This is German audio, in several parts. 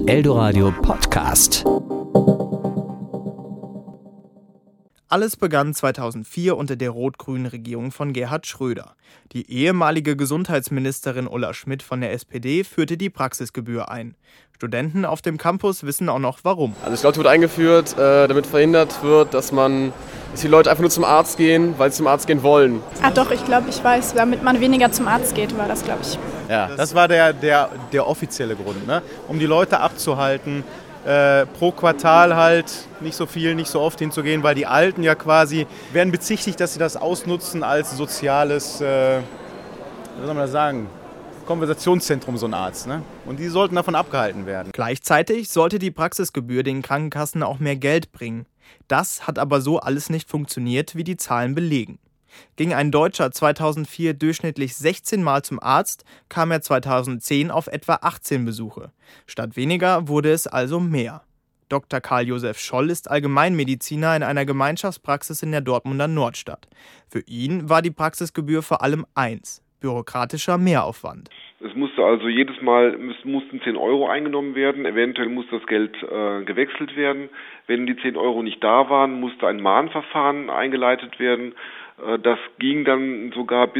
Eldoradio Podcast. Alles begann 2004 unter der rot-grünen Regierung von Gerhard Schröder. Die ehemalige Gesundheitsministerin Ulla Schmidt von der SPD führte die Praxisgebühr ein. Studenten auf dem Campus wissen auch noch warum. Also ich glaube, die wurde eingeführt, damit verhindert wird, dass die Leute einfach nur zum Arzt gehen, weil sie zum Arzt gehen wollen. Ah doch, ich glaube, ich weiß, damit man weniger zum Arzt geht, war das, glaube ich. Ja, das war der offizielle Grund, ne? Um die Leute abzuhalten, pro Quartal halt nicht so viel, nicht so oft hinzugehen, weil die Alten ja quasi werden bezichtigt, dass sie das ausnutzen als soziales, wie soll man das sagen, Konversationszentrum, so ein Arzt, ne? Und die sollten davon abgehalten werden. Gleichzeitig sollte die Praxisgebühr den Krankenkassen auch mehr Geld bringen. Das hat aber so alles nicht funktioniert, wie die Zahlen belegen. Ging ein Deutscher 2004 durchschnittlich 16 Mal zum Arzt, kam er 2010 auf etwa 18 Besuche. Statt weniger wurde es also mehr. Dr. Karl-Josef Scholl ist Allgemeinmediziner in einer Gemeinschaftspraxis in der Dortmunder Nordstadt. Für ihn war die Praxisgebühr vor allem eins: bürokratischer Mehraufwand. Es musste also jedes Mal mussten 10 Euro eingenommen werden, eventuell musste das Geld gewechselt werden. Wenn die 10 Euro nicht da waren, musste ein Mahnverfahren eingeleitet werden. Das ging dann sogar bis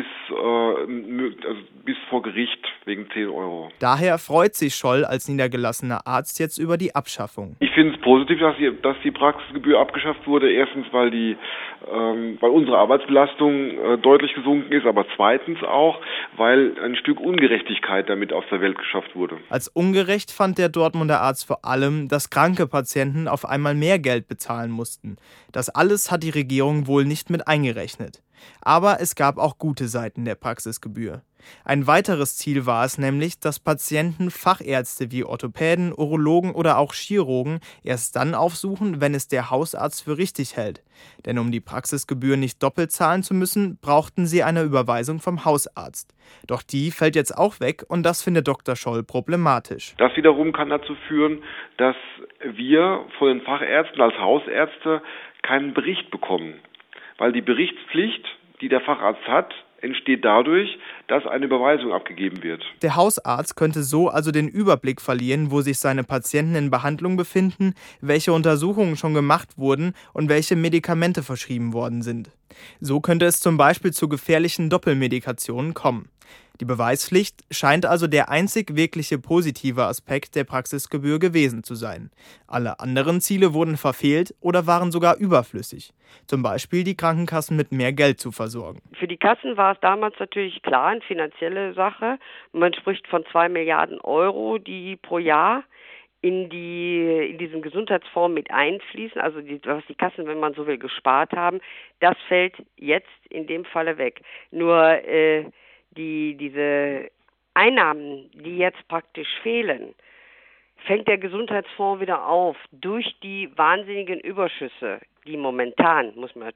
vor Gericht wegen 10 Euro. Daher freut sich Scholl als niedergelassener Arzt jetzt über die Abschaffung. Ich finde es positiv, dass die Praxisgebühr abgeschafft wurde. Erstens, weil unsere Arbeitsbelastung deutlich gesunken ist, aber zweitens auch, weil ein Stück Ungerechtigkeit damit aus der Welt geschafft wurde. Als ungerecht fand der Dortmunder Arzt vor allem, dass kranke Patienten auf einmal mehr Geld bezahlen mussten. Das alles hat die Regierung wohl nicht mit eingerechnet. Aber es gab auch gute Seiten der Praxisgebühr. Ein weiteres Ziel war es nämlich, dass Patienten Fachärzte wie Orthopäden, Urologen oder auch Chirurgen erst dann aufsuchen, wenn es der Hausarzt für richtig hält. Denn um die Praxisgebühr nicht doppelt zahlen zu müssen, brauchten sie eine Überweisung vom Hausarzt. Doch die fällt jetzt auch weg und das findet Dr. Scholl problematisch. Das wiederum kann dazu führen, dass wir von den Fachärzten als Hausärzte keinen Bericht bekommen. Weil die Berichtspflicht, die der Facharzt hat, entsteht dadurch, dass eine Überweisung abgegeben wird. Der Hausarzt könnte so also den Überblick verlieren, wo sich seine Patienten in Behandlung befinden, welche Untersuchungen schon gemacht wurden und welche Medikamente verschrieben worden sind. So könnte es zum Beispiel zu gefährlichen Doppelmedikationen kommen. Die Beweispflicht scheint also der einzig wirkliche positive Aspekt der Praxisgebühr gewesen zu sein. Alle anderen Ziele wurden verfehlt oder waren sogar überflüssig. Zum Beispiel die Krankenkassen mit mehr Geld zu versorgen. Für die Kassen war es damals natürlich klar, eine finanzielle Sache. Man spricht von 2 Milliarden Euro, die pro Jahr in diesen Gesundheitsfonds mit einfließen, also was die Kassen, wenn man so will, gespart haben. Das fällt jetzt in dem Falle weg. Nur diese Einnahmen, die jetzt praktisch fehlen, fängt der Gesundheitsfonds wieder auf durch die wahnsinnigen Überschüsse, die momentan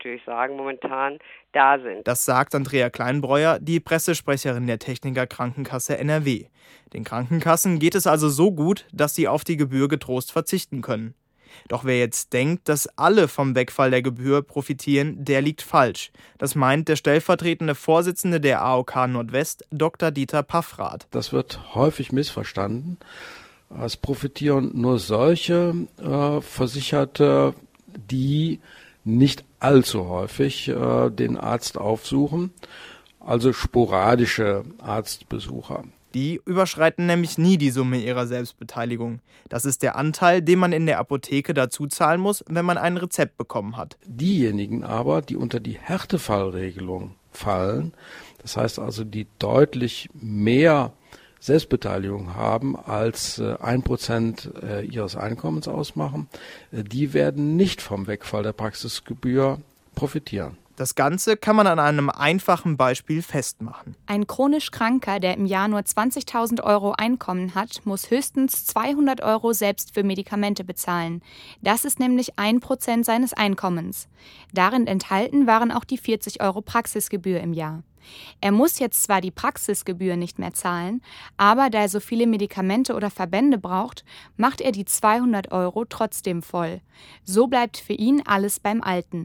da sind. Das sagt Andrea Kleinbreuer, die Pressesprecherin der Techniker Krankenkasse NRW. Den Krankenkassen geht es also so gut, dass sie auf die Gebühr getrost verzichten können. Doch wer jetzt denkt, dass alle vom Wegfall der Gebühr profitieren, der liegt falsch. Das meint der stellvertretende Vorsitzende der AOK Nordwest, Dr. Dieter Paffrath. Das wird häufig missverstanden. Es profitieren nur solche Versicherte, die nicht allzu häufig den Arzt aufsuchen, also sporadische Arztbesucher. Die überschreiten nämlich nie die Summe ihrer Selbstbeteiligung. Das ist der Anteil, den man in der Apotheke dazu zahlen muss, wenn man ein Rezept bekommen hat. Diejenigen aber, die unter die Härtefallregelung fallen, das heißt also, die deutlich mehr Selbstbeteiligung haben als 1% ihres Einkommens ausmachen, die werden nicht vom Wegfall der Praxisgebühr profitieren. Das Ganze kann man an einem einfachen Beispiel festmachen. Ein chronisch Kranker, der im Jahr nur 20.000 Euro Einkommen hat, muss höchstens 200 Euro selbst für Medikamente bezahlen. Das ist nämlich 1% seines Einkommens. Darin enthalten waren auch die 40 Euro Praxisgebühr im Jahr. Er muss jetzt zwar die Praxisgebühr nicht mehr zahlen, aber da er so viele Medikamente oder Verbände braucht, macht er die 200 Euro trotzdem voll. So bleibt für ihn alles beim Alten.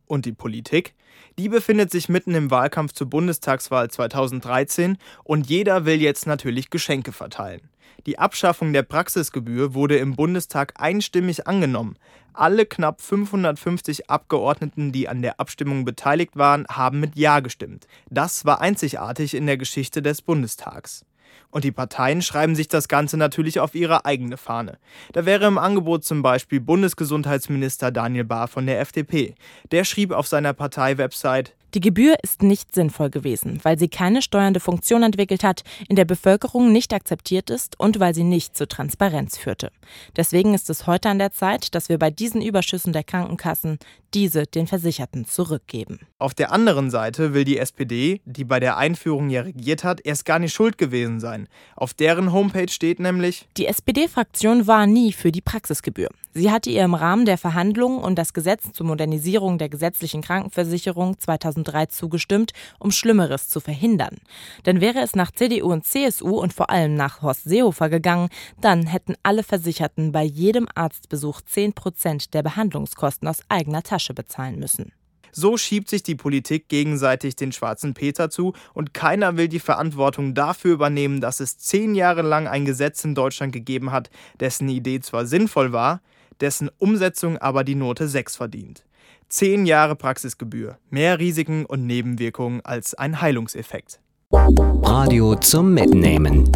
Und die Politik? Die befindet sich mitten im Wahlkampf zur Bundestagswahl 2013 und jeder will jetzt natürlich Geschenke verteilen. Die Abschaffung der Praxisgebühr wurde im Bundestag einstimmig angenommen. Alle knapp 550 Abgeordneten, die an der Abstimmung beteiligt waren, haben mit Ja gestimmt. Das war einzigartig in der Geschichte des Bundestags. Und die Parteien schreiben sich das Ganze natürlich auf ihre eigene Fahne. Da wäre im Angebot zum Beispiel Bundesgesundheitsminister Daniel Bahr von der FDP. Der schrieb auf seiner Partei-Website: Die Gebühr ist nicht sinnvoll gewesen, weil sie keine steuernde Funktion entwickelt hat, in der Bevölkerung nicht akzeptiert ist und weil sie nicht zur Transparenz führte. Deswegen ist es heute an der Zeit, dass wir bei diesen Überschüssen der Krankenkassen diese den Versicherten zurückgeben. Auf der anderen Seite will die SPD, die bei der Einführung ja regiert hat, erst gar nicht schuld gewesen sein. Auf deren Homepage steht nämlich: Die SPD-Fraktion war nie für die Praxisgebühr. Sie hatte ihr im Rahmen der Verhandlungen und das Gesetz zur Modernisierung der gesetzlichen Krankenversicherung 2003 zugestimmt, um Schlimmeres zu verhindern. Denn wäre es nach CDU und CSU und vor allem nach Horst Seehofer gegangen, dann hätten alle Versicherten bei jedem Arztbesuch 10% der Behandlungskosten aus eigener Tasche bezahlen müssen. So schiebt sich die Politik gegenseitig den schwarzen Peter zu und keiner will die Verantwortung dafür übernehmen, dass es 10 Jahre lang ein Gesetz in Deutschland gegeben hat, dessen Idee zwar sinnvoll war, dessen Umsetzung aber die Note 6 verdient. 10 Jahre Praxisgebühr, mehr Risiken und Nebenwirkungen als ein Heilungseffekt. Radio zum Mitnehmen.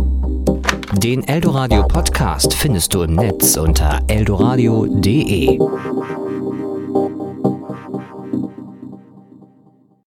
Den Eldoradio Podcast findest du im Netz unter eldoradio.de.